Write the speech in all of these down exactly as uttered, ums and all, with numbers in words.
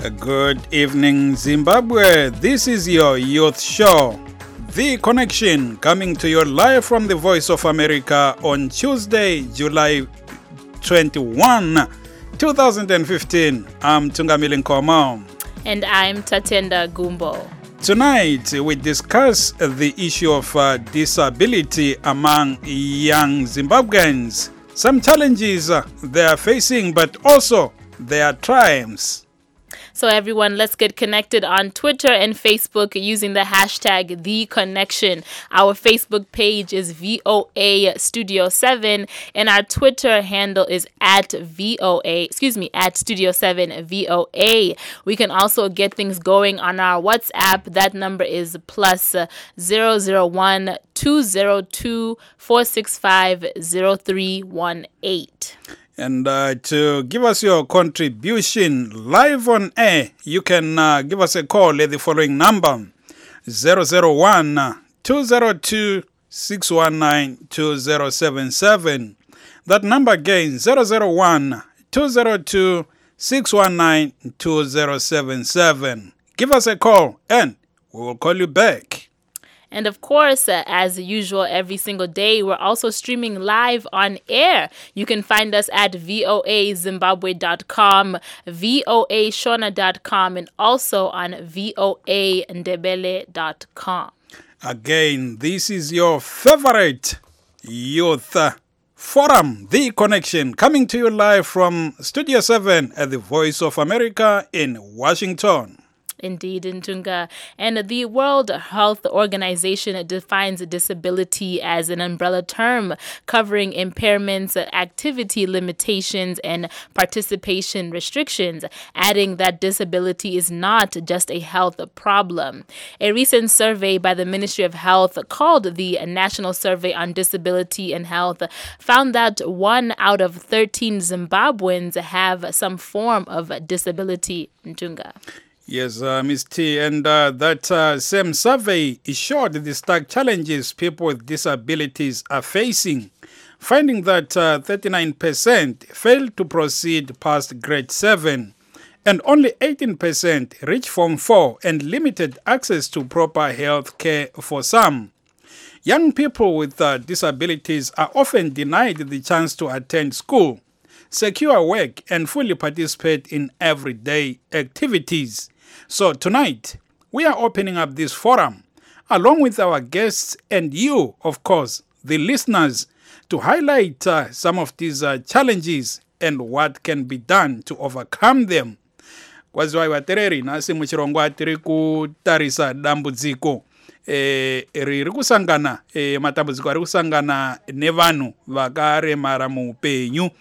Good evening, Zimbabwe. This is your youth show, The Connection, coming to you live from the Voice of America on Tuesday, July twenty-first, twenty fifteen. I'm Tungamile Nkomo. And I'm Tatenda Gumbo. Tonight, we discuss the issue of uh, disability among young Zimbabweans. Some challenges uh, they are facing, but also their triumphs. So everyone, let's get connected on Twitter and Facebook using the hashtag The Connection. Our Facebook page is V O A Studio seven and our Twitter handle is at V O A, excuse me, at Studio seven V O A. We can also get things going on our WhatsApp. That number is plus zero zero one two zero two four six five zero three one eight. And uh, to give us your contribution live on air, you can uh, give us a call at the following number, zero zero one two zero two six one nine two zero seven seven. That number again, zero zero one two zero two six one nine two zero seven seven. Give us a call and we will call you back. And of course, uh, as usual, every single day, we're also streaming live on air. You can find us at V O A Zimbabwe dot com, V O A Shona dot com, and also on V O A Ndebele dot com. Again, this is your favorite youth uh, forum, The Connection, coming to you live from Studio seven at the Voice of America in Washington. Indeed, Ntunga. And the World Health Organization defines disability as an umbrella term covering impairments, activity limitations, and participation restrictions, adding that disability is not just a health problem. A recent survey by the Ministry of Health called the National Survey on Disability and Health found that one out of thirteen Zimbabweans have some form of disability. Ntunga. Yes, uh, Miz T, and uh, that uh, same survey showed the stark challenges people with disabilities are facing, finding that uh, thirty-nine percent failed to proceed past grade seven, and only eighteen percent reached Form four and limited access to proper health care for some. Young people with uh, disabilities are often denied the chance to attend school, secure work, and fully participate in everyday activities. So tonight, we are opening up this forum, along with our guests and you, of course, the listeners, to highlight uh, some of these uh, challenges and what can be done to overcome them. Kwaziwa vatereri nasi muchirongwa tiri kutarisa dambudziko eh, riri kusangana eh, matambudziko ari kusangana nevanhu vakaremara muupenyu.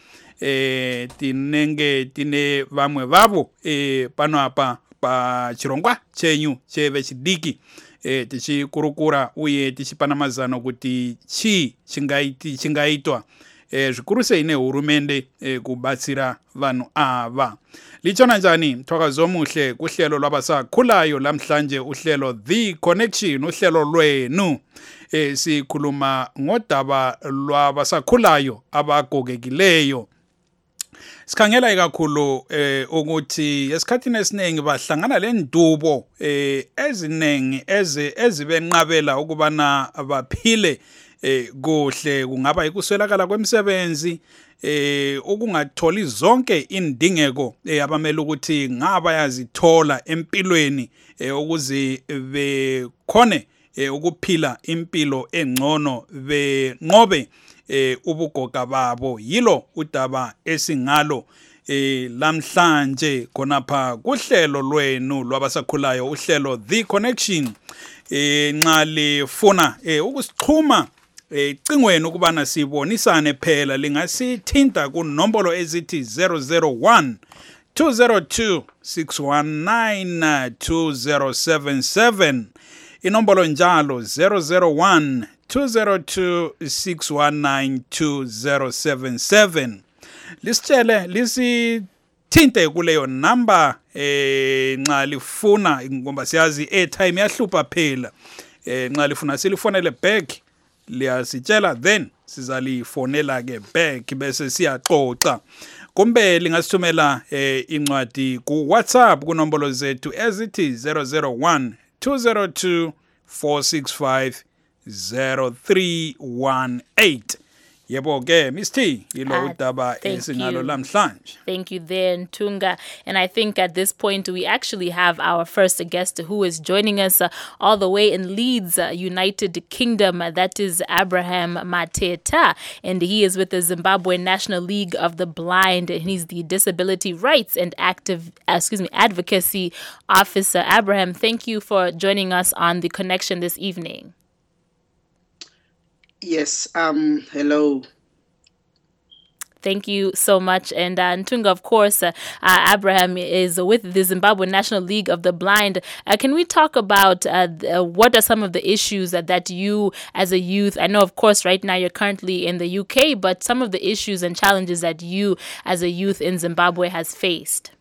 Eh, tinenge tine vamwe vavo eh, pano apa pa chirongwa chenyu chevechidiki eh, tichikurukura uye tichipana mazano kuti chi chingaiti chingaitwa eh, zvikuru sei nehurumende eh, kubatsira vanhu ava. Lichona njani twakazomuhle kuhlelo lwabasakhulayo lamhlanje uhlelo The Connection, uhlelo lwenu eh, sikhuluma ngodaba lwabasakhulayo abagogekileyo. Sikhangela ikakhulu eh ukuthi esikhathini esiningi bahlangana lendubo eh eziningi eze ezibenqabela ukubana baphile eh kuhle, kungaba ikuswelakala kwemisebenzi eh ukungatholi zonke indingeko eh abamele ukuthi ngaba yazithola empilweni eh ukuze bekhone eh ukuphila impilo engcono benqobe eh ubugoga babo. Yilo udaba esingalo eh lamhlanje khonapha kuhlelo lwenu lwabasakhulayo, uhlelo The Connection. Eh nxa lifuna eh ukusixhuma eh cingweni ukubana sibonisane phela, lingasithinta ku nombolo ezithi zero zero one two zero two six one nine two zero seven seven, inombolo njalo zero zero one two zero two six one nine two zero seven seven. Lisitshele lisithinte kuleyo number eh nxa lifuna, ngoba siyazi airtime yahlupha phela. Eh nxa lifuna silifonele back liyasitshela, then sizalifonela ke back bese siyaxoxa. kumbe lingasithumela eh, incwadi ku WhatsApp kunombolo zethu ezithi zero zero one two zero two four six five zero three one eight. Yebo ke Miss T ilo udaba esingalo lamhlanje. Thank you there, Ntunga. And I think at this point we actually have our first guest who is joining us uh, all the way in Leeds, uh, United Kingdom. Uh, that is Abraham Mateta, and he is with the Zimbabwe National League of the Blind, and he's the Disability Rights and Active, uh, excuse me, Advocacy Officer. Abraham, thank you for joining us on The Connection this evening. Yes, um, hello. Thank you so much. And uh, Ntunga, of course, uh, uh, Abraham is with the Zimbabwe National League of the Blind. Uh, can we talk about uh, uh, what are some of the issues that, that you as a youth, I know, of course, right now you're currently in the U K, but some of the issues and challenges that you as a youth in Zimbabwe has faced?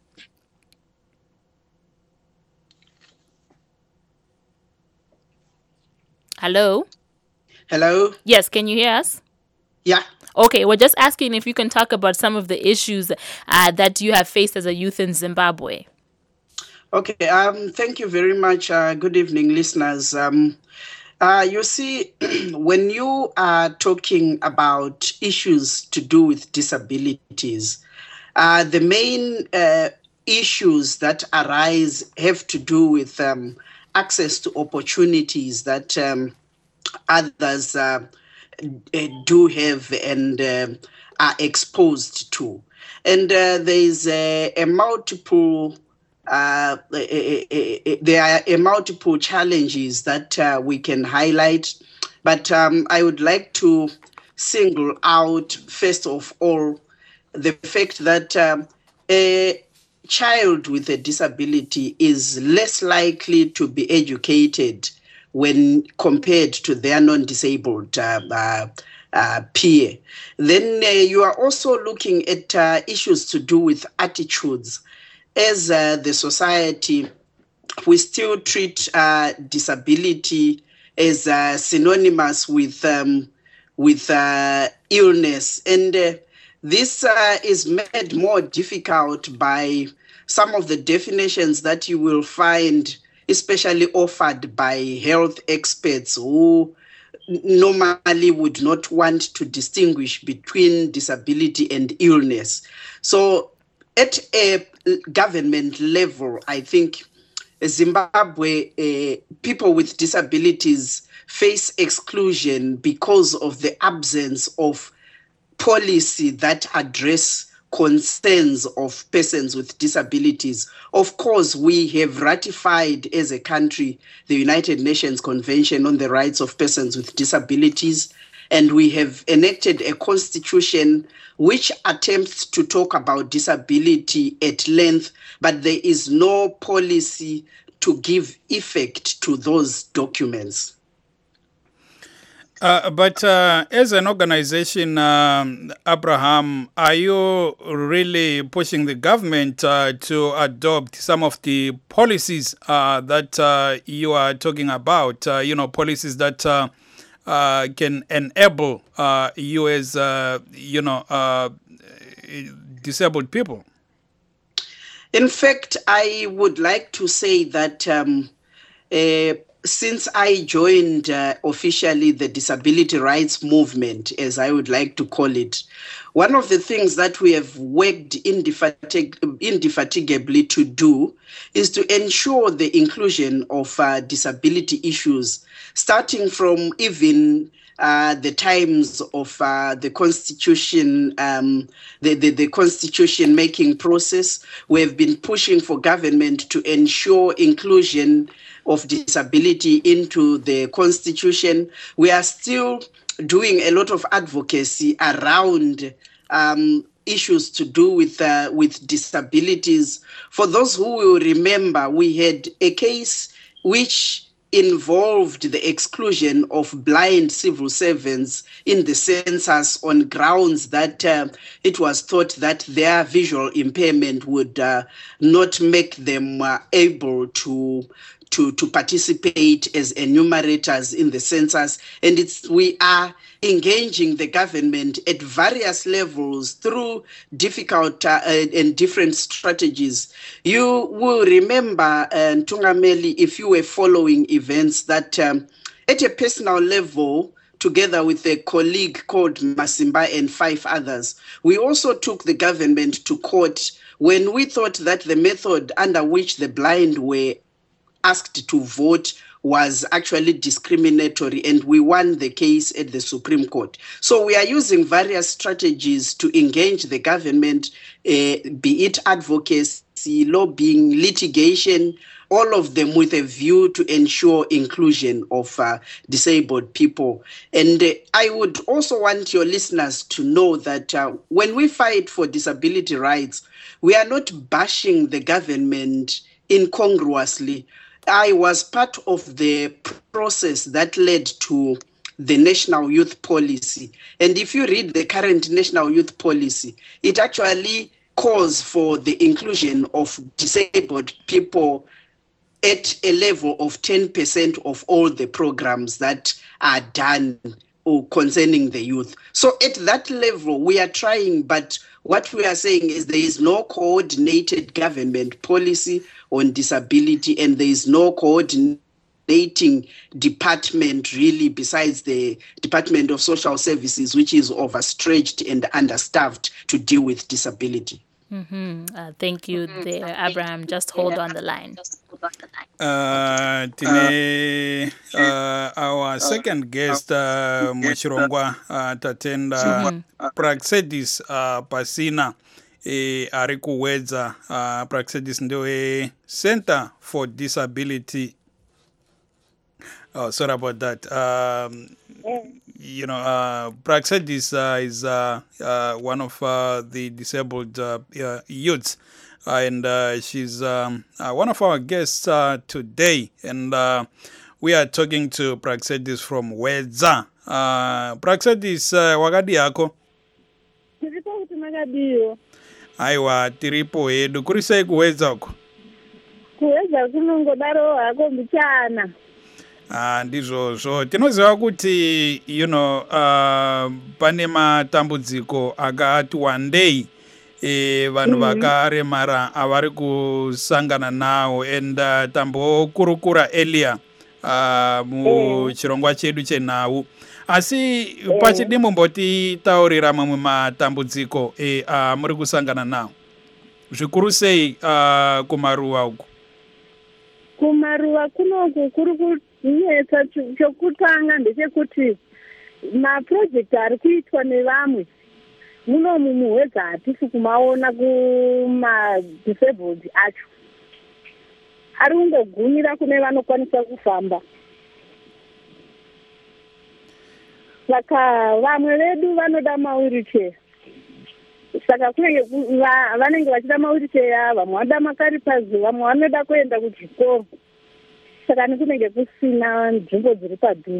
Hello? Hello? Yes, can you hear us? Yeah. Okay, we're just asking if you can talk about some of the issues uh, that you have faced as a youth in Zimbabwe. Okay, um, thank you very much. Uh, good evening, listeners. Um, uh, you see, when you are talking about issues to do with disabilities, uh, the main uh, issues that arise have to do with um, access to opportunities that um, others uh, do have and uh, are exposed to. And uh, there is a, a multiple, uh, a, a, a, there are a multiple challenges that uh, we can highlight. But um, I would like to single out, first of all, the fact that um, a child with a disability is less likely to be educated when compared to their non-disabled uh, uh, uh, peer. Then uh, you are also looking at uh, issues to do with attitudes. As uh, the society, we still treat uh, disability as uh, synonymous with, um, with uh, illness. And uh, this uh, is made more difficult by some of the definitions that you will find especially offered by health experts who normally would not want to distinguish between disability and illness. So at a government level, I think Zimbabwe, uh, people with disabilities face exclusion because of the absence of policy that address concerns of persons with disabilities. Of course, we have ratified as a country the United Nations Convention on the Rights of Persons with Disabilities, and we have enacted a constitution which attempts to talk about disability at length, but there is no policy to give effect to those documents. Uh, but uh, as an organization, um, Abraham, are you really pushing the government uh, to adopt some of the policies uh, that uh, you are talking about? Uh, you know, policies that uh, uh, can enable uh, you as, uh, you know, uh, disabled people? In fact, I would like to say that um, uh, since I joined uh, officially the disability rights movement, as I would like to call it, one of the things that we have worked indefatig- indefatigably to do is to ensure the inclusion of uh, disability issues, starting from even uh, the times of uh, the constitution, um, the, the, the constitution making process. We have been pushing for government to ensure inclusion of disability into the constitution. We are still doing a lot of advocacy around um, issues to do with uh, with disabilities. For those who will remember, we had a case which involved the exclusion of blind civil servants in the census on grounds that uh, it was thought that their visual impairment would uh, not make them uh, able to to, to participate as enumerators in the census. And it's we are engaging the government at various levels through difficult uh, and different strategies. You will remember, uh, Ntungameli, if you were following events, that um, at a personal level, together with a colleague called Masimba and five others, we also took the government to court when we thought that the method under which the blind were asked to vote was actually discriminatory, and we won the case at the Supreme Court. So we are using various strategies to engage the government, uh, be it advocacy, lobbying, litigation, all of them with a view to ensure inclusion of uh, disabled people. And uh, I would also want your listeners to know that uh, when we fight for disability rights, we are not bashing the government incongruously. I was part of the process that led to the National Youth Policy. And if you read the current National Youth Policy, it actually calls for the inclusion of disabled people at a level of ten percent of all the programs that are done or concerning the youth. So at that level, we are trying, but what we are saying is there is no coordinated government policy on disability, and there is no coordinating department really besides the Department of Social Services, which is overstretched and understaffed to deal with disability. Mm-hmm. Uh, thank you there, Abraham. Just hold on the line. Uh, tine, uh, our second guest, uh, Muchirongwa, uh, tatenda mm-hmm. Praxedis uh, Pasina, e ari kuwedza uh, Praxedis ndio Center for Disability. Oh, sorry about that. Um, you know, uh, Praxedis uh, is uh, uh, one of uh, the disabled uh, uh, youths. Uh, and uh, she's um, uh, one of our guests uh, today. And uh, we are talking to Praxedis from Wedza. Uh, Praxedis, uh, wakadi yako? Tiripo kuti makadiyo. Aiwa, tiripo hedu. Kurisei kuwedza uko? Kuwedza kunongodaro hako mbichana. Ah, ndizvozvo. Tinoziva kuti, you know, uh, pane matambudziko akati wandei. E, vanhu vakaremara avari kusangana nawo, and uh, tambokurukura earlier uh, muchirongwa chedu chenhau. Asi pachidi mumbotitaurira mamwe matambudziko e, uh, muri kusangana nawo zvikuru sei uh, kumaruwa uku? Kumaruwa kunoku kuri kunetsa. Chokutanga ndechekuti maprojekti ari kuitwa nevamwe muno mumuhwedza hatisi kumaona kuma-disabled acho. Ari kungogumira kune vanokwanisa kufamba. Saka vamwe vedu vanoda mawheelchair. Saka kunenge vanenge vachida mawheelchair, vamwe vanoda makaripazi, vamwe vanoda kuenda kuchikoro. Saka nekunenge kusina nzvimbo dziri padhuze.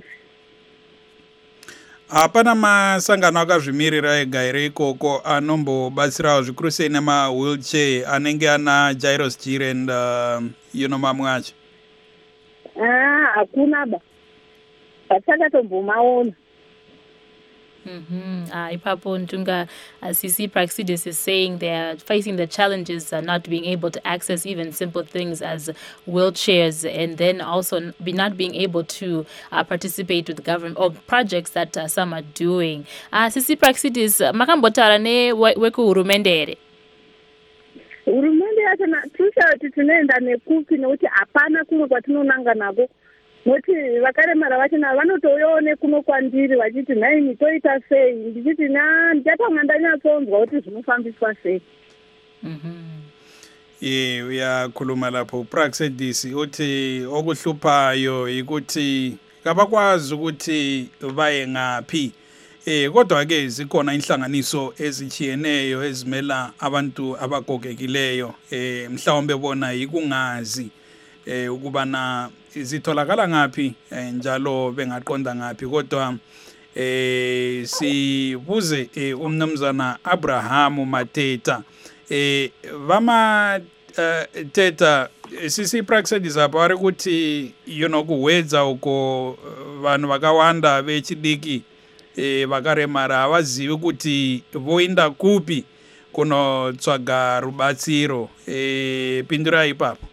Hapana masangano akazvimirira ega here ikoko anombobatsirawo zvikuru sei nema-wheelchair anenge ana gyros gear and uh, you know, mamwe acho? Ah, hakuna ba. Hatakatombomawona. Mm-hmm. Uh, Ipapo Ntunga, uh, C C Praxedis is saying they are facing the challenges of not being able to access even simple things as wheelchairs, and then also be not being able to uh, participate with government or projects that uh, some are doing. Uh, C C Praxedis, makambotara ne weku hurumende. Hurumende yacho natusha kuti tinoenda nekupi nekuti hapana kumwe kwatinonanga nako. Noti vakaremara vachona vanotouyawo nekuno kwandiri vachiti nhai toita sei, ndichiti na ndichatanga ndanyatsonzwa kuti zvinofambiswa sei. Mhm. Ye uyakhuluma lapho Praxedis uthi okuhluphayo ikuthi kabakwazi ukuthi baye ngaphi. Eh kodwa ke zikhona inhlanganiso ezichiyeneyo ezimela abantu abagogekileyo, eh mhlawumbe bona yikungazi eh ukubana izitholakala ngaphi njalo bengaqonda ngaphi. Kodwa eh sibuze eh, umnumzana Abraham Mateta eh vama uh, Teta sisi praxedis apa vari kuti you know kuhwedza uko vanhu vakawanda vechidiki eh, vakaremara havazivi kuti voenda kupi kunotsvaga rubatsiro. eh, pindurai ipapo.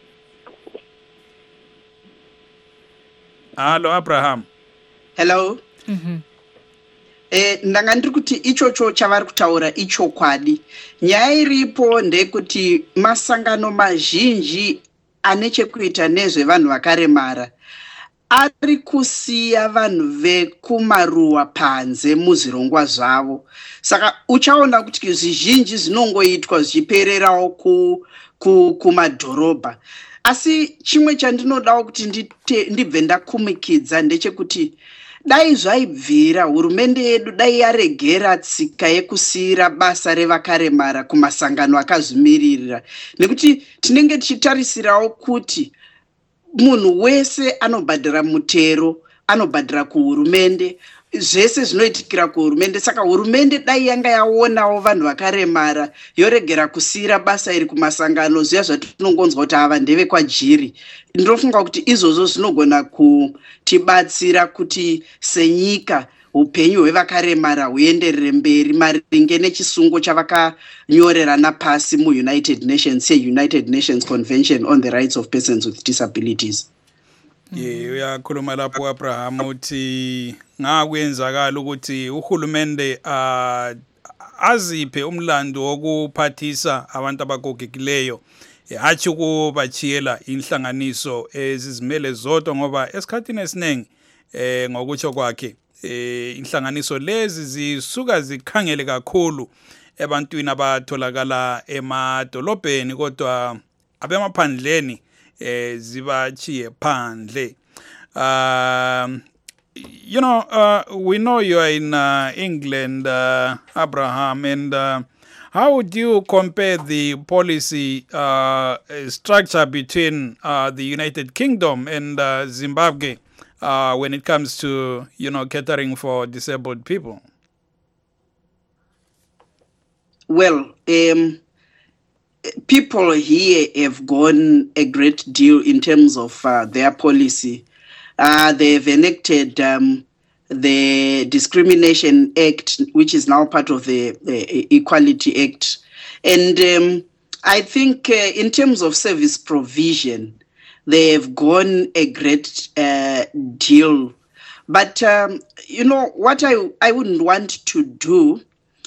Halo Abraham. Hello. Mm-hmm. Eh, ndanga ndiri kuti ichocho chavari kutaura ichokwadi. Nyaya iripo ndekuti masangano mazhinji ane chekuita nezvevanhu vakaremara ari kusiya vanhu vekumaruwa panze muzvirongwa zvavo. Saka uchaona kuti zvizhinji zvinongoitwa zvichipererawo ku, ku, kumadhorobha. Asi chimwe chandinodawo kuti ndibve ndakumikidza ndechekuti dai zvaibvira hurumende yedu dai yaregera tsika yekusiyira basa revakaremara kumasangano akazvimirira, nekuti tinenge tichitarisirawo kuti munhu wese anobhadhira mutero, anobhadhira kuhurumende, zvese zvinoitikira kuhurumende. Saka hurumende dai yanga yaonawo vanhu vakaremara yoregera kusiyira basa iri kumasangano, zviya zvatinongonzwa kuti ava ndeve kwajiri. Ndinofunga kuti izvozvo zvinogona kutibatsira kuti senyika upenyu hwevakaremara huenderere mberi maringe nechisungo chavakanyorerana pasi muunited nations seunited nations convention on the rights of persons with disabilities. Ye uyakhuluma lapho Abraham uthi ngakwenzakala ukuthi uhulumende uh, aziphe umlando wokuphathisa abantu abagogekileyo, hathi ukubachiyela inhlanganiso ezizimele zodwa, ngoba esikhathini esiningi eh ngokutsho kwakhe eh inhlanganiso lezi zisuka zikhangele kakhulu ebantwini abatholakala emadolobheni kodwa abemaphandleni eh zibachiye phandle. um you know uh, we know you are in uh, England, uh, Abraham, and uh, how would you compare the policy uh, structure between uh, the United Kingdom and uh, Zimbabwe uh, when it comes to, you know, catering for disabled people? Well, um, people here have gone a great deal in terms of uh, their policy. Uh, they've enacted um, the Discrimination Act, which is now part of the, the Equality Act. And um, I think uh, in terms of service provision, they have gone a great uh, deal. But, um, you know, what I, I wouldn't want to do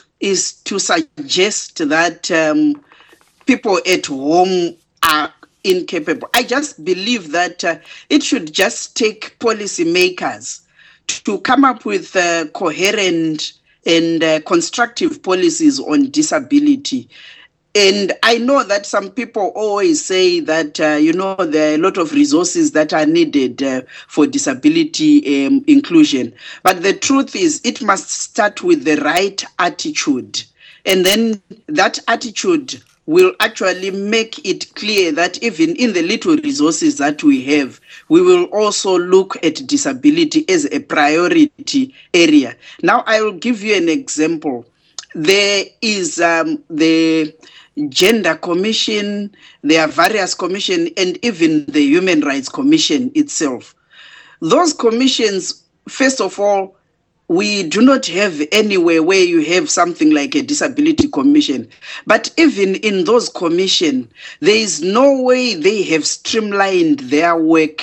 is to suggest that um, people at home are incapable. I just believe that uh, it should just take policymakers to come up with uh, coherent and uh, constructive policies on disability. And I know that some people always say that, uh, you know, there are a lot of resources that are needed uh, for disability um, inclusion. But the truth is it must start with the right attitude. And then that attitude will actually make it clear that even in the little resources that we have, we will also look at disability as a priority area. Now, I will give you an example. There is um, the Gender Commission, there are various commissions, and even the Human Rights Commission itself. Those commissions, first of all, we do not have anywhere where you have something like a disability commission. But even in those commissions, there is no way they have streamlined their work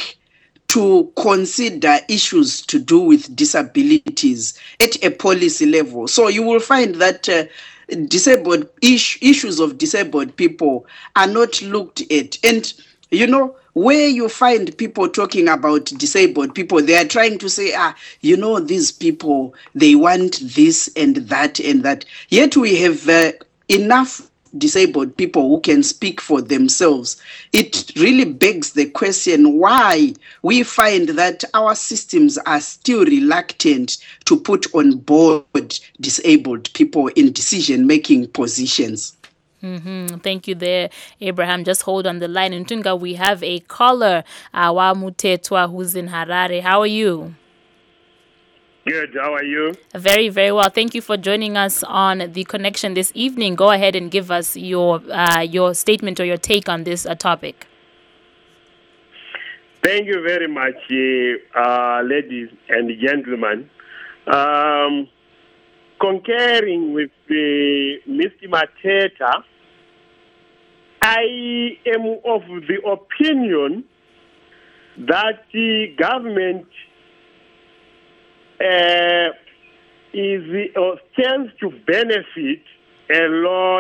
to consider issues to do with disabilities at a policy level. So you will find that uh, disabled is- issues of disabled people are not looked at. And, you know, where you find people talking about disabled people, they are trying to say, ah, you know, these people, they want this and that and that. Yet we have uh, enough disabled people who can speak for themselves. It really begs the question why we find that our systems are still reluctant to put on board disabled people in decision-making positions. Mm-hmm. Thank you there, Abraham. Just hold on the line. In Tunga, we have a caller, Awa Mutetwa, who's in Harare. How are you? Good. How are you? Very, very well. Thank you for joining us on The Connection this evening. Go ahead and give us your uh, your statement or your take on this uh, topic. Thank you very much, uh, ladies and gentlemen. Um, concurring with uh, Mister Mateta, I am of the opinion that the government uh, is or stands to benefit a lot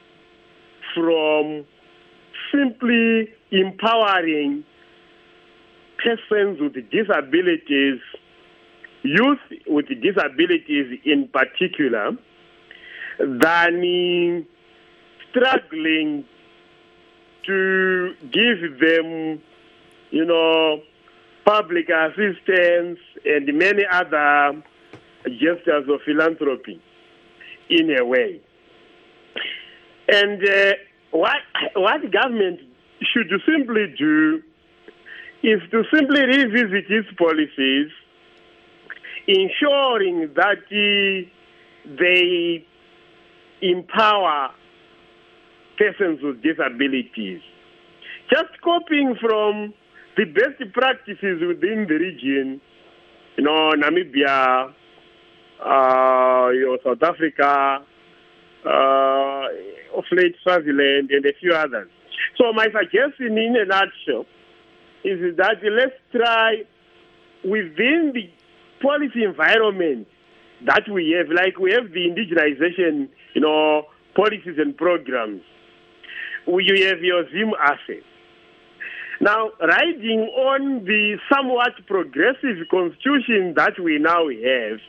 from simply empowering persons with disabilities, youth with disabilities in particular, than struggling to give them, you know, public assistance and many other gestures of philanthropy in a way. And uh, what, what government should simply do is to simply revisit its policies, ensuring that uh, they empower persons with disabilities. Just copying from the best practices within the region, you know, Namibia, uh, you know, South Africa, uh, of late Swaziland, and a few others. So my suggestion in a nutshell is that let's try within the policy environment that we have, like we have the indigenization, you know, policies and programs. You have your Zim assets. Now, riding on the somewhat progressive constitution that we now have,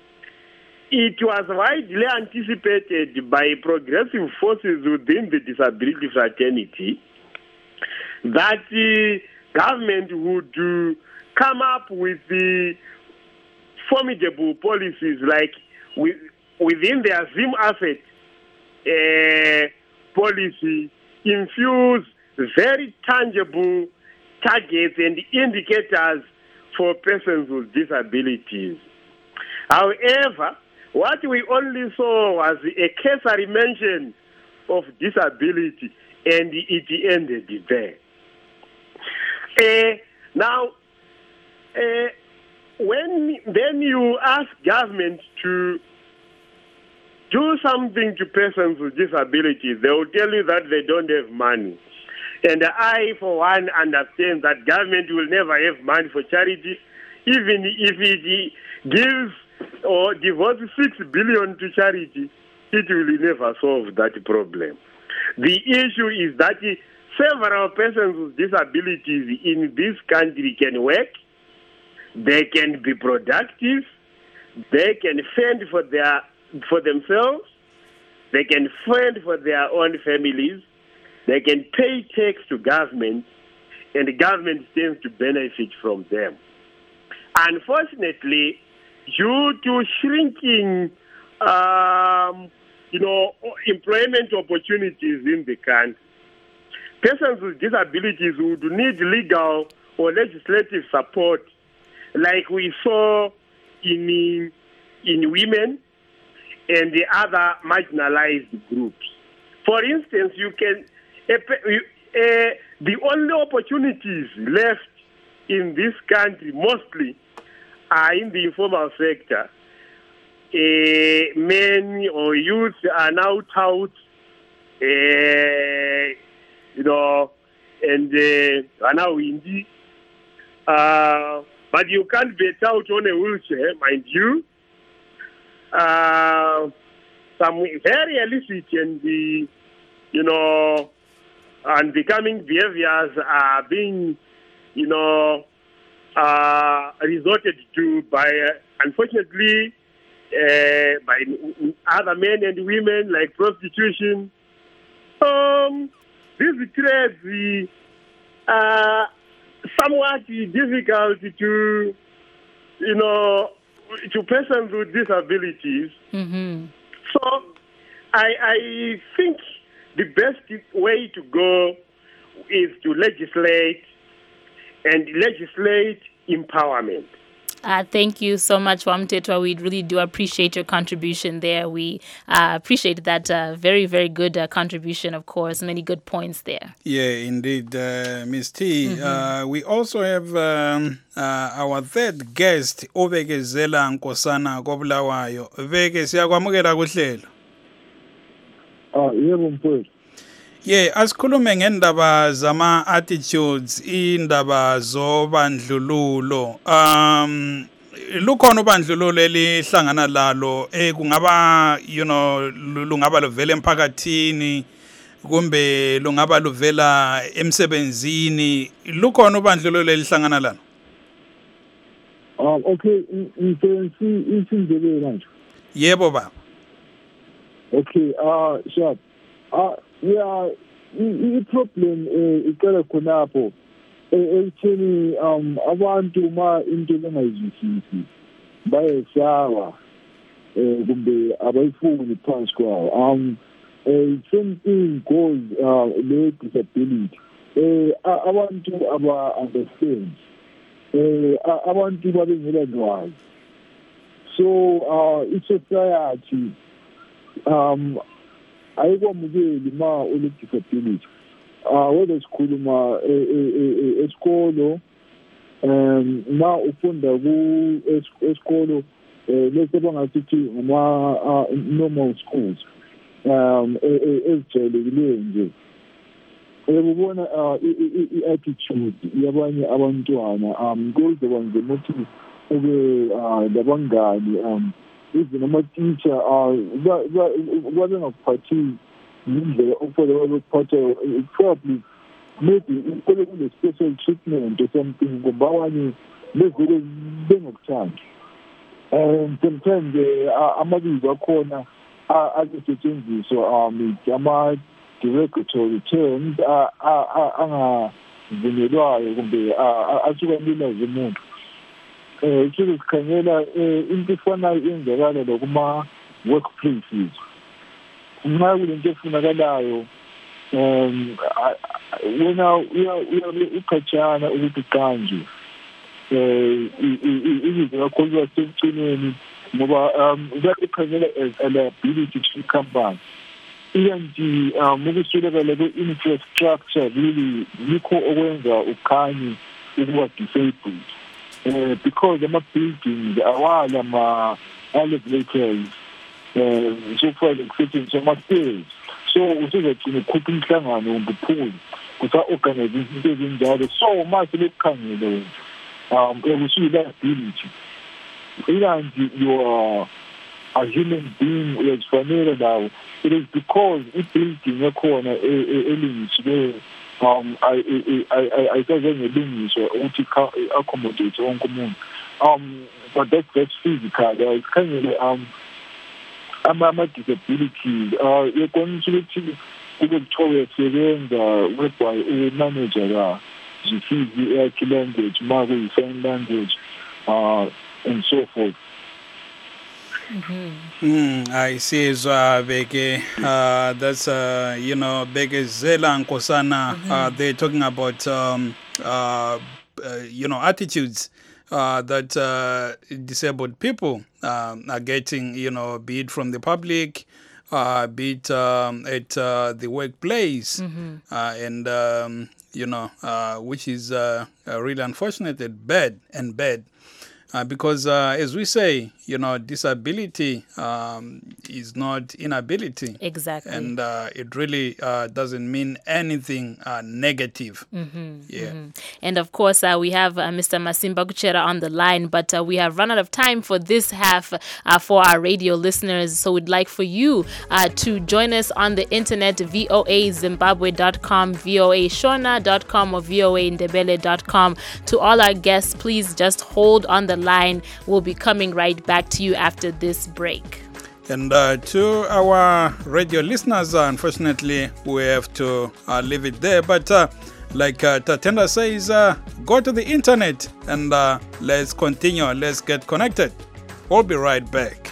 it was widely anticipated by progressive forces within the disability fraternity that the government would uh, come up with the formidable policies like with, within their Zim asset uh, policy, infuse very tangible targets and indicators for persons with disabilities. However, what we only saw was a cursory mention of disability, and it ended there. Uh, now, uh, when then you ask government to do something to persons with disabilities, they will tell you that they don't have money. And I, for one, understand that government will never have money for charity, even if it gives or devotes six billion to charity, it will never solve that problem. The issue is that several persons with disabilities in this country can work, they can be productive, they can fend for their for themselves, they can fend for their own families, they can pay tax to government, and the government stands to benefit from them. Unfortunately, due to shrinking, um, you know, employment opportunities in the country, persons with disabilities would need legal or legislative support, like we saw in in women and the other marginalized groups. For instance, you can uh, uh, the only opportunities left in this country mostly are in the informal sector. Uh, men or youth are now taught, uh, you know, and uh, are now indie. Uh, but you can't be taught on a wheelchair, mind you. Uh, some very illicit and the, you know, unbecoming behaviors are being, you know, uh, resorted to by, uh, unfortunately, uh, by other men and women, like prostitution. Um, this creates uh, somewhat difficult to, you know, to persons with disabilities. Mm-hmm. So I, I think the best way to go is to legislate and legislate empowerment. Uh, thank you so much, Wamtetwa. We really do appreciate your contribution there. We uh, appreciate that uh, very, very good uh, contribution, of course. Many good points there. Yeah, indeed, uh, Miz T. Mm-hmm. Uh, we also have um, uh, our third guest, Obekezela Nkosana Kobulawayo. Veke, siyakwamukela kuhlelo. Ah, yebo mfowethu. Yeah, asikhulume ngendaba zama attitudes, indaba zobandlululo. Um lukhona ubandlululo elihlangana lalo eh kungaba you know lungaba lovela emphakathini kumbe lungaba luvela emsebenzini. Lukhona ubandlululo elihlangana lalo. Ah, okay, ngifensi isindebele manje. Yebo baba. Okay, ah, sharp. Ah, yeah, i-problem iqala khonapho ekutheni um abantu ma into bengayizwisisi bayesaba eh kumbe abayifuni phansi kwawo. Um same thing goes uh le disability. Eh abantu aba understand. Eh abantu babengela lwazi. So uh i-society um ayikwamukeli ma une-disability. Uh, whether sikhuluma esikolo um ma ufunda ku esikolo lesi bangathi ngama normal schools um ezijayelekileyo nje ubona i-attitude yabanye abantwana um kuzoba nzima ukuthi ube labangani um even ama-teacher babengakuphathi indlela okufanele babekuphatha probably maybe kule kune-special treatment or something kumbe abanye bezele bengokuthandi. And sometimes amabizo akhona asetshenziswa um ama-derogatory terms angavunyelwayo kumbe asuka mpilwazi umuntu. Um sike sikhangela into efanayo iyenzakala lokuma-workplaces. Nxa kulento efunakalayo um wena uyabe ukhatshana ukuthi uqanjwe um izinto zakho ziba sekucineni ngoba um uyakhangela as a liability to the company. Ikanti um ukuswelakala kwe-infrastructure really yikho okwenza ukhanye ukuba disabled um because ama-buildings awala ma-elevators um so far kusetshenziswa ama-stairs. So usuzagcina ukhupha imihlangano ngiphuzi kusa-organize izinto ezinjalo. So ma sebekukhangele wena um usuyi-liability. Ikanti you are a human being uyazifanele nawo. It is because i-building yakhona elungisiweyo um ayisazange ilungiswa ukuthi accommodate wonke umuntu. Um but that's that's physical. Sikhangele um ama-disabilities uh yekwanisa ukuthi kube kuthiwa uyasebenza whereby u-manager la zifike yakhe language ma kuyi-sign language uh and so forth. Mm-hmm. Mm, I see. Uh, Beke, uh, that's uh, you know, Bekezela Nkosana. Mm-hmm. Uh, they're talking about um, uh, uh, you know, attitudes uh, that uh, disabled people uh, are getting. You know, be it from the public, uh, be it um, at uh, the workplace, mm-hmm. uh, and um, you know, uh, which is uh, uh, really unfortunate and bad and bad. Uh, because, uh, as we say, you know, disability um, is not inability. Exactly. And uh, it really uh, doesn't mean anything uh, negative. Mm-hmm, yeah. Mm-hmm. And of course, uh, we have uh, Mister Masimba Kuchera on the line, but uh, we have run out of time for this half uh, for our radio listeners. So we'd like for you uh, to join us on the internet, V O A Zimbabwe dot com, V O A Shona dot com, or V O A Ndebele dot com. To all our guests, please just hold on the line. We'll be coming right back to you after this break. And uh, to our radio listeners, uh, unfortunately, we have to uh, leave it there. But uh, like uh, Tatenda says, uh, go to the internet and uh, let's continue. Let's get connected. We'll be right back.